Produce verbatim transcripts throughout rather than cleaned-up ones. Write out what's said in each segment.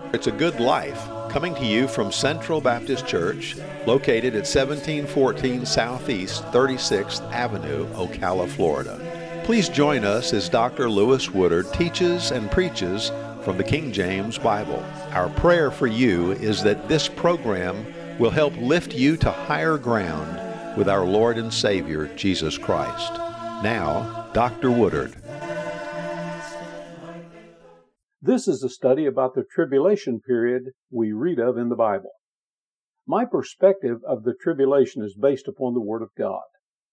It's a Good Life, coming to you from Central Baptist Church, located at seventeen fourteen Southeast thirty-sixth Avenue, Ocala, Florida. Please join us as Doctor Lewis Woodard teaches and preaches from the King James Bible. Our prayer for you is that this program will help lift you to higher ground with our Lord and Savior, Jesus Christ. Now, Doctor Woodard. This is a study about the tribulation period we read of in the Bible. My perspective of the tribulation is based upon the Word of God.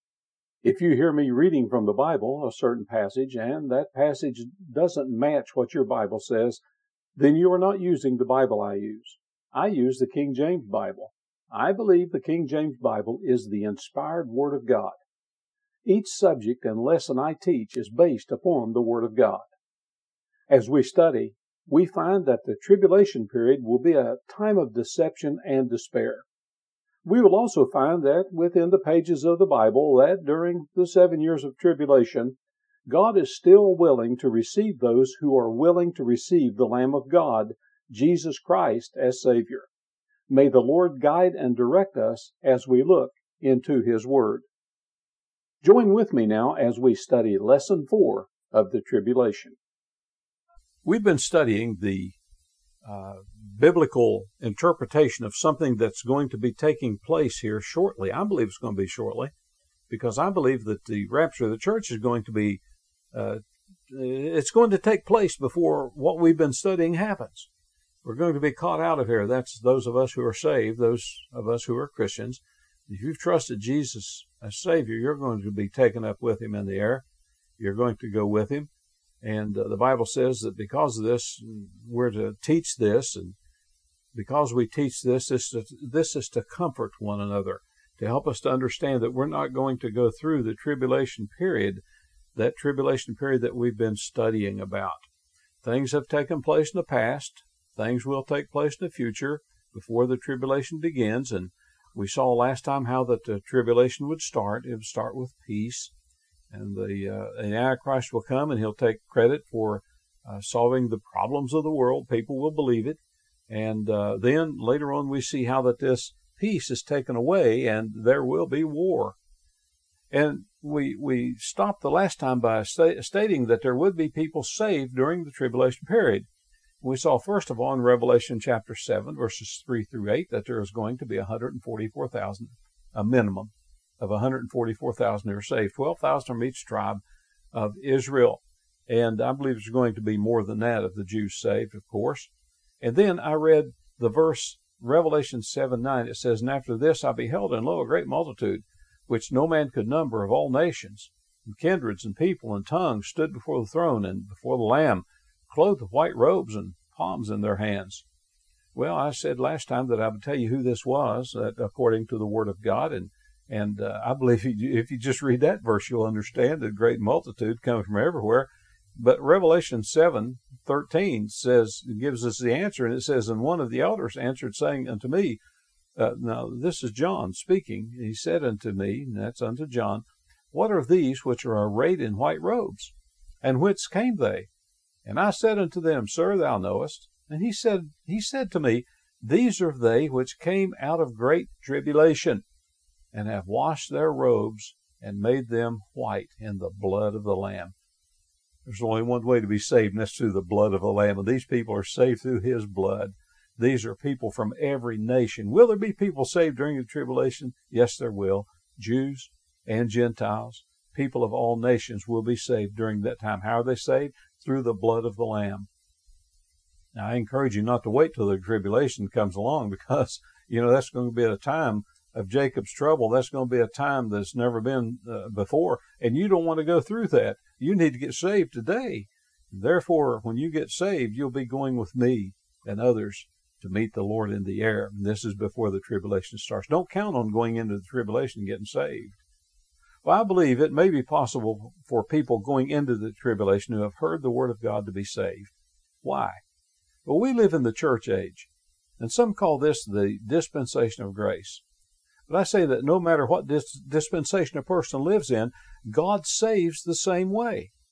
If you hear me reading from the Bible, a certain passage, and that passage doesn't match what your Bible says, then you are not using the Bible I use. I use the King James Bible. I believe the King James Bible is the inspired Word of God. Each subject and lesson I teach is based upon the Word of God. As we study, we find that the tribulation period will be a time of deception and despair. We will also find that within the pages of the Bible that during the seven years of tribulation, God is still willing to receive those who are willing to receive the Lamb of God, Jesus Christ, as Savior. May the Lord guide and direct us as we look into His Word. Join with me now as we study Lesson four of the Tribulation. We've been studying the uh, biblical interpretation of something that's going to be taking place here shortly. I believe it's going to be shortly, because I believe that the rapture of the church is going to be, uh, it's going to take place before what we've been studying happens. We're going to be caught out of here. That's those of us who are saved, those of us who are Christians. If you've trusted Jesus as Savior, you're going to be taken up with Him in the air. You're going to go with Him. And uh, the Bible says that because of this, we're to teach this, and because we teach this, this is, this is to comfort one another, to help us to understand that we're not going to go through the tribulation period, that tribulation period that we've been studying about. Things have taken place in the past. Things will take place in the future before the tribulation begins. And we saw last time how that the tribulation would start. It would start with peace. And the, uh, the Antichrist will come, and he'll take credit for uh, solving the problems of the world. People will believe it. And uh, then later on we see how that this peace is taken away, and there will be war. And we we stopped the last time by sta- stating that there would be people saved during the tribulation period. We saw, first of all, in Revelation chapter seven, verses three through eight, that there is going to be one hundred forty-four thousand, a minimum of one hundred forty-four thousand who are saved, twelve thousand from each tribe of Israel. And I believe there's going to be more than that of the Jews saved, of course. And then I read the verse, Revelation seven nine. It says, "And after this I beheld, and lo, a great multitude, which no man could number, of all nations, and kindreds, and people, and tongues, stood before the throne and before the Lamb, clothed with white robes and palms in their hands." Well, I said last time that I would tell you who this was, that according to the Word of God, and And uh, I believe if you, if you just read that verse, you'll understand the great multitude coming from everywhere. But Revelation seven thirteen says, it gives us the answer, and it says, "And one of the elders answered, saying unto me," uh, now this is John speaking, "He said unto me," and that's unto John, "What are these which are arrayed in white robes? And whence came they? And I said unto them, Sir, thou knowest. And he said, he said to me, These are they which came out of great tribulation, and have washed their robes and made them white in the blood of the Lamb." There's only one way to be saved, and that's through the blood of the Lamb. And these people are saved through His blood. These are people from every nation. Will there be people saved during the tribulation? Yes, there will. Jews and Gentiles, people of all nations will be saved during that time. How are they saved? Through the blood of the Lamb. Now, I encourage you not to wait till the tribulation comes along, because, you know, that's going to be at a time of Jacob's trouble. That's going to be a time that's never been uh, before, and you don't want to go through that. You need to get saved today. Therefore, when you get saved, you'll be going with me and others to meet the Lord in the air. And this is before the tribulation starts. Don't count on going into the tribulation and getting saved. Well, I believe it may be possible for people going into the tribulation who have heard the Word of God to be saved. Why? Well, we live in the church age, and some call this the dispensation of grace. But I say that no matter what dis- dispensation a person lives in, God saves the same way.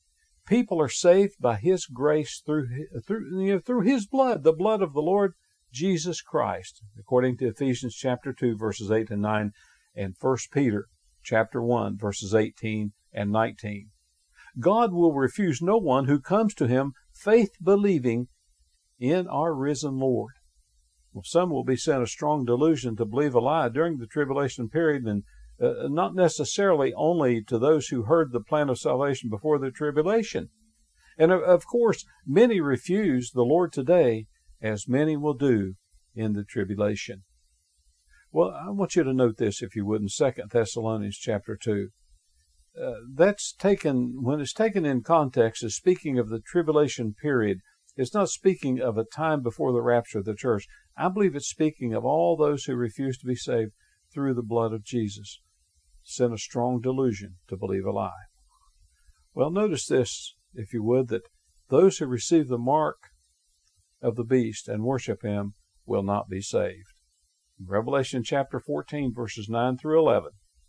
People are saved by His grace through, through, you know, through His blood, the blood of the Lord Jesus Christ, according to Ephesians chapter two, verses eight and nine, and First Peter chapter one, verses eighteen and nineteen. God will refuse no one who comes to Him faith-believing in our risen Lord. Well, some will be sent a strong delusion to believe a lie during the tribulation period, and uh, not necessarily only to those who heard the plan of salvation before the tribulation. And of, of course, many refuse the Lord today, as many will do in the tribulation. Well, I want you to note this, if you would, in Second Thessalonians chapter two. Uh, that's taken, when it's taken in context as speaking of the tribulation period, it's not speaking of a time before the rapture of the church. I believe it's speaking of all those who refuse to be saved through the blood of Jesus. Sent a strong delusion to believe a lie. Well, notice this, if you would, that those who receive the mark of the beast and worship him will not be saved. Revelation chapter fourteen, verses nine through eleven.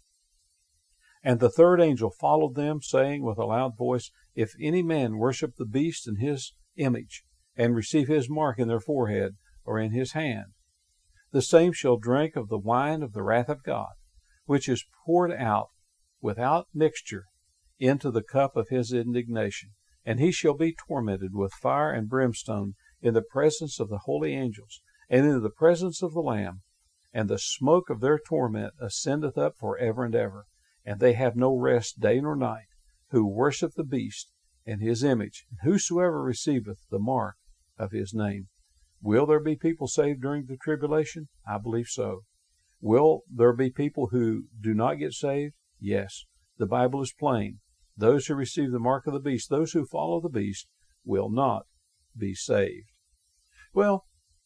And the third angel followed them, saying with a loud voice, If any man worship the beast and his image, and receive his mark in their forehead or in his hand, the same shall drink of the wine of the wrath of God, which is poured out without mixture into the cup of his indignation. And he shall be tormented with fire and brimstone in the presence of the holy angels, and in the presence of the Lamb. And the smoke of their torment ascendeth up for ever and ever. And they have no rest day nor night, who worship the beast and his image, and whosoever receiveth the mark of his name. Will there be people saved during the tribulation? I believe so. Will there be people who do not get saved? Yes. The Bible is plain. Those who receive the mark of the beast, those who follow the beast, will not be saved. Well,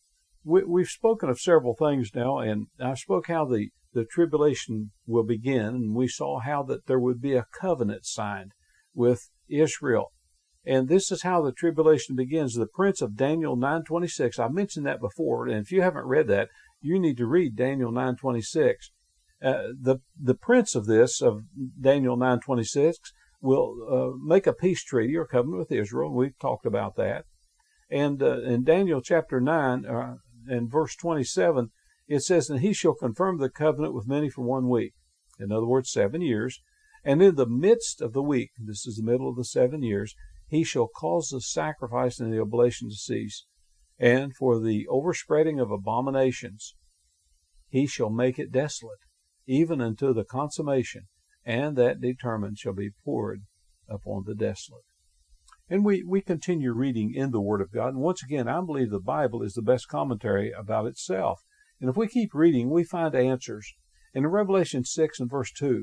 we, we've spoken of several things now, and I spoke how the, the tribulation will begin, and we saw how that there would be a covenant signed with Israel. And this is how the tribulation begins. The prince of Daniel nine twenty-six, I mentioned that before, and if you haven't read that, you need to read Daniel nine twenty-six. Uh, the, the prince of this, of Daniel nine twenty-six, will uh, make a peace treaty or covenant with Israel, and we've talked about that. And uh, in Daniel chapter nine uh, and verse twenty-seven, it says, And he shall confirm the covenant with many for one week. In other words, seven years. And in the midst of the week, this is the middle of the seven years, he shall cause the sacrifice and the oblation to cease. And for the overspreading of abominations, he shall make it desolate, even unto the consummation, and that determined shall be poured upon the desolate. And we, we continue reading in the Word of God. And once again, I believe the Bible is the best commentary about itself. And if we keep reading, we find answers. In Revelation six and verse two,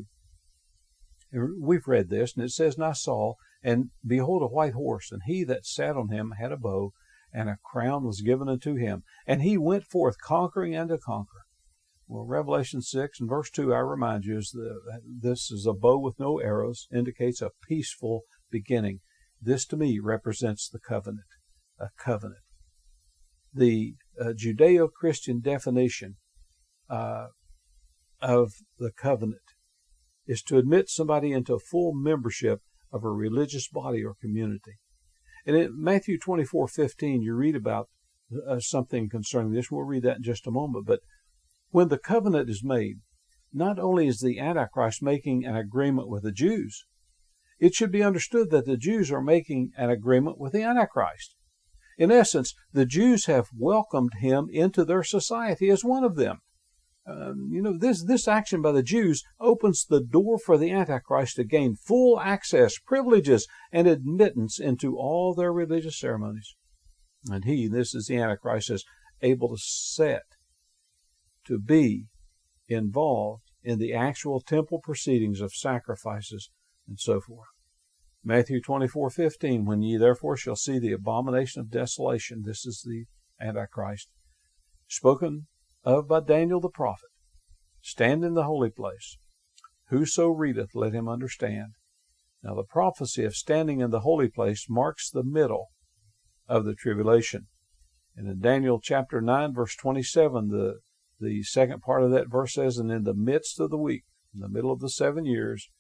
we've read this, and it says, And I saw, and behold, a white horse, and he that sat on him had a bow, and a crown was given unto him. And he went forth conquering and to conquer. Well, Revelation six and verse two, I remind you, is the, this is a bow with no arrows, indicates a peaceful beginning. This to me represents the covenant, a covenant. The uh, Judeo-Christian definition uh, of the covenant is to admit somebody into full membership of a religious body or community. And in Matthew twenty-four fifteen, you read about uh, something concerning this. We'll read that in just a moment. But when the covenant is made, not only is the Antichrist making an agreement with the Jews, it should be understood that the Jews are making an agreement with the Antichrist. In essence, the Jews have welcomed him into their society as one of them. Um, you know, this, this action by the Jews opens the door for the Antichrist to gain full access, privileges, and admittance into all their religious ceremonies. And he, this is the Antichrist, is able to set, to be involved in the actual temple proceedings of sacrifices and so forth. Matthew twenty-four fifteen, When ye therefore shall see the abomination of desolation, this is the Antichrist, spoken of by Daniel the prophet, stand in the holy place. Whoso readeth, let him understand. Now the prophecy of standing in the holy place marks the middle of the tribulation. And in Daniel chapter nine, verse twenty-seven, the, the second part of that verse says, And in the midst of the week, in the middle of the seven years,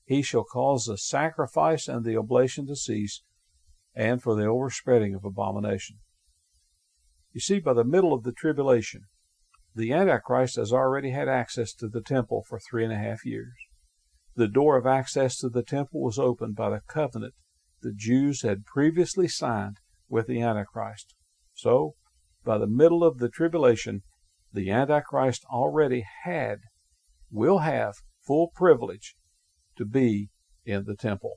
he shall cause the sacrifice and the oblation to cease, and for the overspreading of abomination. You see, by the middle of the tribulation, the Antichrist has already had access to the temple for three and a half years. The door of access to the temple was opened by the covenant the Jews had previously signed with the Antichrist. So, by the middle of the tribulation, the Antichrist already had, will have, full privilege to be in the temple.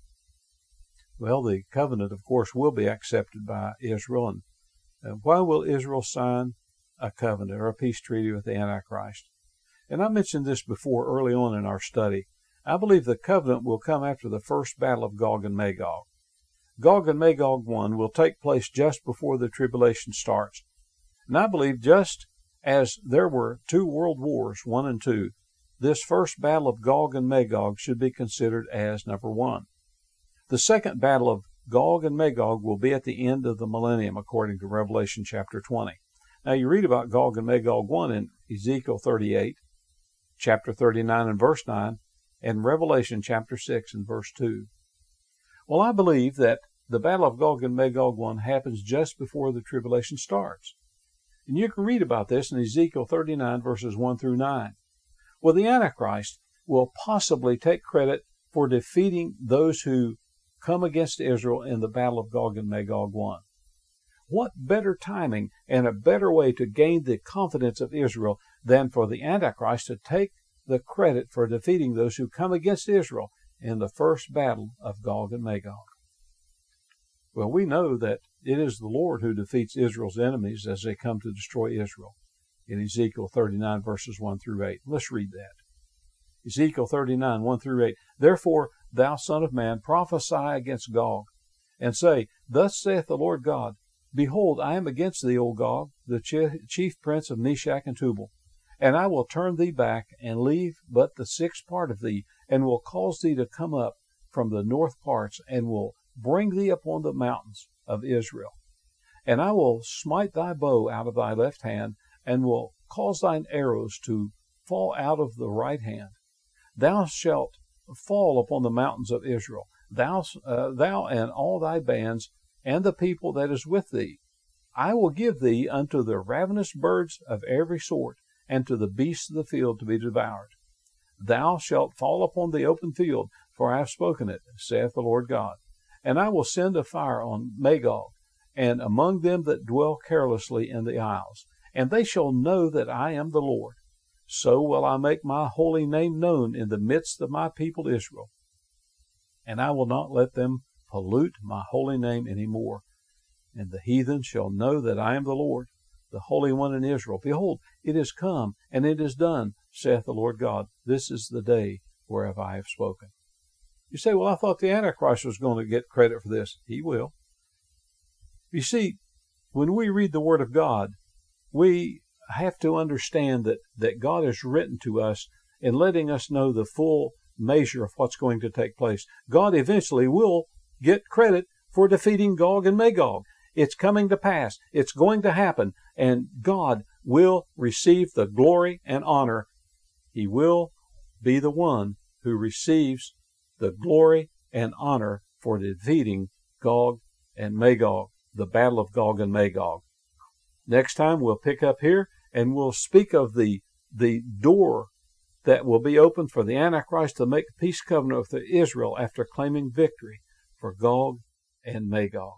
Well, the covenant, of course, will be accepted by Israel. And uh, why will Israel sign a covenant or a peace treaty with the Antichrist? And I mentioned this before early on in our study. I believe the covenant will come after the first battle of Gog and Magog. Gog and Magog one will take place just before the tribulation starts. And I believe just as there were two world wars, one and two, this first battle of Gog and Magog should be considered as number one. The second battle of Gog and Magog will be at the end of the millennium, according to Revelation chapter twenty. Now, you read about Gog and Magog one in Ezekiel thirty-eight, chapter thirty-nine and verse nine, and Revelation chapter six and verse two. Well, I believe that the battle of Gog and Magog one happens just before the tribulation starts. And you can read about this in Ezekiel thirty-nine, verses one through nine. Well, the Antichrist will possibly take credit for defeating those who come against Israel in the battle of Gog and Magog one. What better timing and a better way to gain the confidence of Israel than for the Antichrist to take the credit for defeating those who come against Israel in the first battle of Gog and Magog? Well, we know that it is the Lord who defeats Israel's enemies as they come to destroy Israel in Ezekiel thirty-nine, verses one through eight. Let's read that. Ezekiel thirty-nine, one through eight. Therefore, thou son of man, prophesy against Gog, and say, Thus saith the Lord God, Behold, I am against thee, O Gog, the chief prince of Meshach and Tubal, and I will turn thee back, and leave but the sixth part of thee, and will cause thee to come up from the north parts, and will bring thee upon the mountains of Israel. And I will smite thy bow out of thy left hand, and will cause thine arrows to fall out of the right hand. Thou shalt fall upon the mountains of Israel, thou, uh, thou and all thy bands, and the people that is with thee. I will give thee unto the ravenous birds of every sort, and to the beasts of the field to be devoured. Thou shalt fall upon the open field, for I have spoken it, saith the Lord God. And I will send a fire on Magog, and among them that dwell carelessly in the isles, and they shall know that I am the Lord. So will I make my holy name known in the midst of my people Israel. And I will not let them pollute my holy name any more. And the heathen shall know that I am the Lord, the Holy One in Israel. Behold, it is come, and it is done, saith the Lord God. This is the day whereof I have spoken. You say, well, I thought the Antichrist was going to get credit for this. He will. You see, when we read the Word of God, we have to understand that, that God has written to us in letting us know the full measure of what's going to take place. God eventually will get credit for defeating Gog and Magog. It's coming to pass. It's going to happen. And God will receive the glory and honor. He will be the one who receives the glory and honor for defeating Gog and Magog, the battle of Gog and Magog. Next time we'll pick up here and we'll speak of the, the door that will be opened for the Antichrist to make a peace covenant with Israel after claiming victory for Gog and Magog.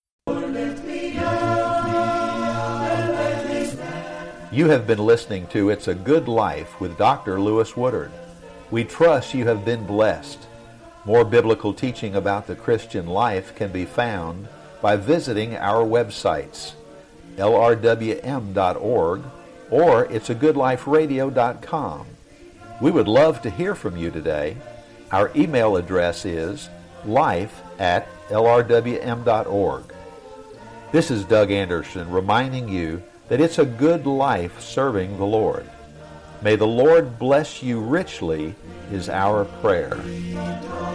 You have been listening to It's a Good Life with Doctor Lewis Woodard. We trust you have been blessed. More biblical teaching about the Christian life can be found by visiting our websites, L R W M dot org or it's a good life radio dot com. We would love to hear from you today. Our email address is life at L R W M dot org. This is Doug Anderson reminding you that it's a good life serving the Lord. May the Lord bless you richly is our prayer.